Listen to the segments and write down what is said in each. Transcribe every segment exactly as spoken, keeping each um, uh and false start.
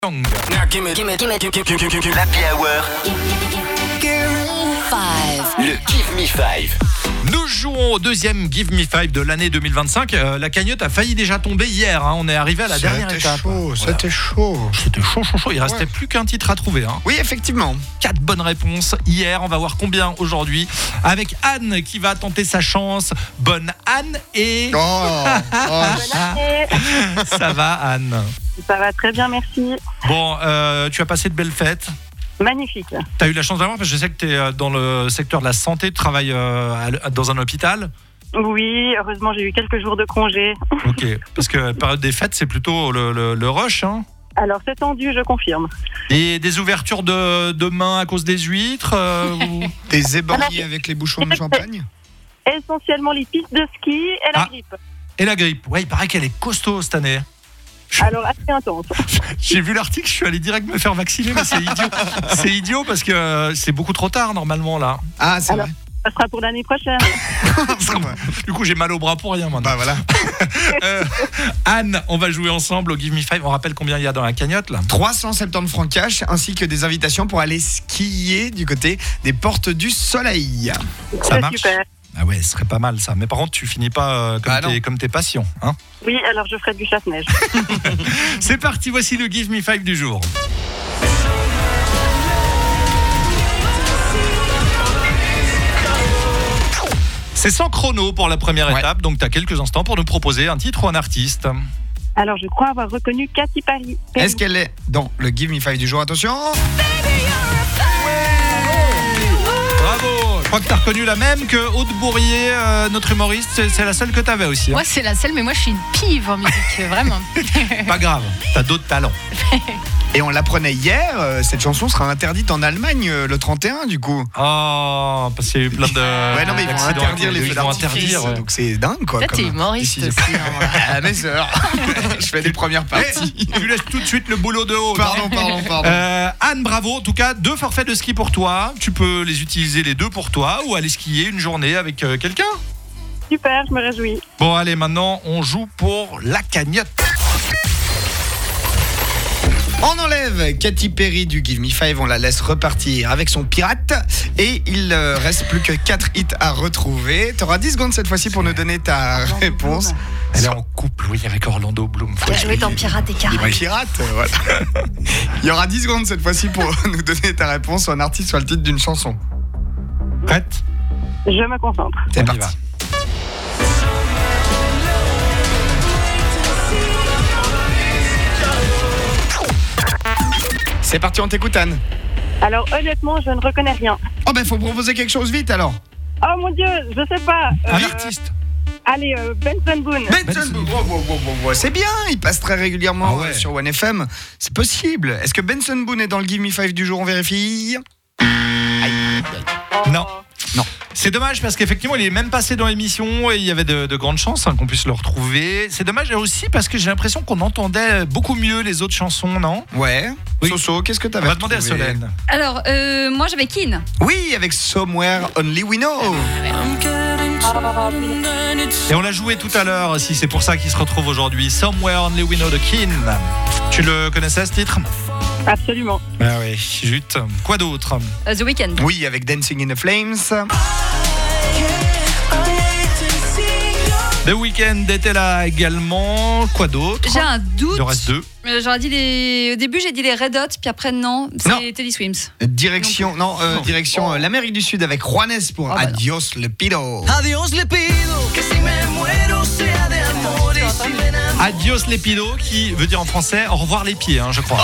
Young. L'Happy Hour. Le Give Me Five. Nous jouons au deuxième Give Me Five de l'année deux mille vingt-cinq. Euh, la cagnotte a failli déjà tomber hier. Hein. On est arrivé à la C'était dernière étape. Chaud, Voilà. C'était chaud. C'était chaud, chaud, chaud. Il restait Ouais. plus qu'un titre à trouver. Hein. Oui, effectivement. Quatre bonnes réponses hier. On va voir combien aujourd'hui. Avec Anne qui va tenter sa chance. Bonne Anne et... Oh, oh. Ça va Anne? Ça va très bien, merci. Bon, euh, tu as passé de belles fêtes. Magnifique. Tu as eu la chance d'avoir parce que je sais que tu es dans le secteur de la santé. Tu travailles euh, à- dans un hôpital. Oui, heureusement, j'ai eu quelques jours de congé. Ok, parce que la période des fêtes, c'est plutôt le, le, le rush. Hein. Alors, c'est tendu, je confirme. Et des ouvertures de, de mains à cause des huîtres euh, ou... Des éborgnés avec les bouchons de champagne. Essentiellement les pistes de ski et la Ah. grippe. Et la grippe. Ouais, il paraît qu'elle est costaud cette année. Alors, assez intense. J'ai vu l'article, je suis allé direct me faire vacciner, mais c'est idiot. C'est idiot parce que euh, c'est beaucoup trop tard normalement là. Ah, c'est Alors, vrai. Ça sera pour l'année prochaine. C'est vrai. Du coup, j'ai mal au bras pour rien maintenant. Bah voilà. Euh, Anne, on va jouer ensemble au Give Me Five. On rappelle combien il y a dans la cagnotte là. trois cent soixante-dix francs cash ainsi que des invitations pour aller skier du côté des Portes du Soleil. Ça C'est marche. super. Ah ouais, ce serait pas mal ça. Mais par contre, tu finis pas euh, comme, Bah non. tes, comme tes passions. Hein. Oui, alors je ferai du chasse-neige. C'est parti, voici le Give Me Five du jour. C'est sans chrono pour la première Ouais. étape, donc tu as quelques instants pour nous proposer un titre ou un artiste. Alors, je crois avoir reconnu Katy Perry. Est-ce qu'elle est dans le Give Me Five du jour? Attention. Bravo. Je crois que tu as reconnu la même que Aude Bourrier, euh, notre humoriste. C'est, c'est la seule que tu avais aussi. Hein. Moi, c'est la seule, mais moi, je suis une pive en musique, euh, vraiment. Pas grave, tu as d'autres talents. Et on l'apprenait hier, euh, cette chanson sera interdite en Allemagne euh, le trente et un du coup. Oh, parce qu'il y a eu plein de. Ouais, non, mais ils vont d'accidents interdire avec les ils feux vont d'artifice. interdire, ouais. Donc c'est dingue quoi. Toi, comme t'es humoriste décision. aussi. hein. Ah, mes sœurs. Je fais les premières parties. Eh, tu laisses tout de suite le boulot de haut. Pardon, pardon, pardon. Euh, Anne, bravo. En tout cas, deux forfaits de ski pour toi. Tu peux les utiliser les deux pour toi ou aller skier une journée avec euh, quelqu'un. Super, je me réjouis. Bon, allez, maintenant, on joue pour la cagnotte. On enlève Katy Perry du Give Me Five, on la laisse repartir avec son pirate et il euh, reste plus que quatre hits à retrouver. Tu auras dix secondes cette fois-ci pour nous donner ta réponse. Elle est en couple, oui, avec Orlando Bloom. Faut T'as joué dans Pirates et Il Caraïbes. est pirate, voilà. Il y aura dix secondes cette fois-ci pour nous donner ta réponse, soit un artiste, soit le titre d'une chanson. Prête? Je me concentre. C'est On y parti. va. C'est parti, on t'écoute Anne. Alors, honnêtement, je ne reconnais rien. Oh ben faut proposer quelque chose vite alors. Oh mon Dieu, je sais pas. Euh, Un artiste. Allez, euh, Benson Boone. Benson Boone. Wow, wow, wow, wow, wow. C'est bien, il passe très régulièrement Ah ouais. euh, sur One F M. C'est possible. Est-ce que Benson Boone est dans le Give Me Five du jour? On vérifie. Non. Non. C'est dommage parce qu'effectivement, il est même passé dans l'émission et il y avait de, de grandes chances hein, qu'on puisse le retrouver. C'est dommage aussi parce que j'ai l'impression qu'on entendait beaucoup mieux les autres chansons, non? Ouais. Oui. Soso, qu'est-ce que On t'avais va demander à retrouvé? Solène. Alors, euh, moi j'avais Keane. Oui, avec Somewhere Only We Know. Et on l'a joué tout à l'heure, si c'est pour ça qu'il se retrouve aujourd'hui. Somewhere Only We Know de Keane. Tu le connaissais ce titre? Absolument. Ah oui, zut. Quoi d'autre? Euh, The Weeknd. Oui, avec Dancing in the Flames. The Weeknd était là également. Quoi d'autre? J'ai un doute. Il en reste deux. Euh, J'aurais dit les... Au début, j'ai dit les Red Hot, puis après, non. Non. C'est Teddy Swims. Direction, non, euh, direction euh, l'Amérique du Sud avec Juanes pour Oh, bah non. Adios le Pido. Adiós le pido que si me muero sea de amor y si me enamoro. Adios les pidos, qui veut dire en français au revoir les pieds, hein, je crois.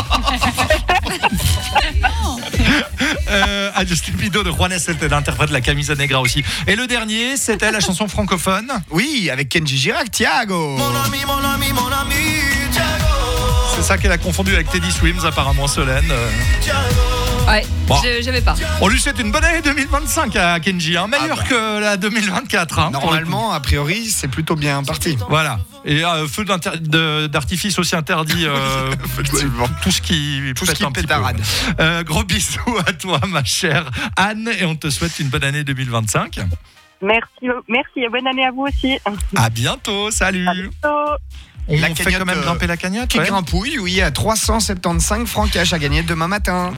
euh, Adios les pidos de Juanes, c'était l'interprète de la Camisa Negra aussi. Et le dernier, c'était la chanson francophone. Oui, avec Kenji Girac, Thiago. Mon ami, mon ami, mon ami, Thiago, C'est ça qu'elle a confondu avec Teddy Swims, apparemment, Solène. Euh, Thiago. Ouais, Bon. je- j'avais pas. On lui souhaite une bonne année deux mille vingt-cinq à Kenji, hein, meilleure Ah bah. que la deux mille vingt-quatre. Hein, pour le coup. Normalement, a priori, c'est plutôt bien parti. Voilà. Et euh, feu d'inter- de- d'artifice aussi interdit. Euh, Effectivement. tout ce qui Tout ce pète qui un petit pétarade. peu. Euh, gros bisous à toi, ma chère Anne, et on te souhaite une bonne année deux mille vingt-cinq. Merci, merci et bonne année à vous aussi. À bientôt, salut. À bientôt. On La fait cagnotte, quand même euh, grimper la cagnotte. Qui ouais. grimpouille, oui, à trois cent soixante-quinze francs cash à gagner demain matin.